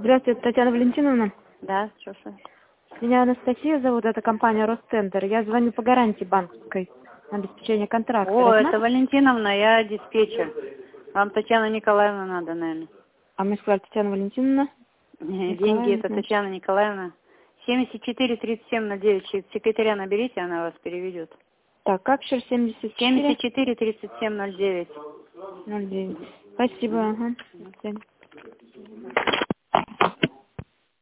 Здравствуйте, Татьяна Валентиновна. Да, слушаю. Меня Анастасия зовут, это компания Росцентр. Я звоню по гарантии банковской на обеспечение контракта. О, это Валентиновна, я диспетчер. Вам Татьяна Николаевна надо, наверное. А мы сказали Татьяна Валентиновна. Деньги, это Татьяна Николаевна. 74-37-09. Секретаря наберите, она вас переведет. Так, как еще 74? 74-37-09. 09. Спасибо. Ага. До свидания.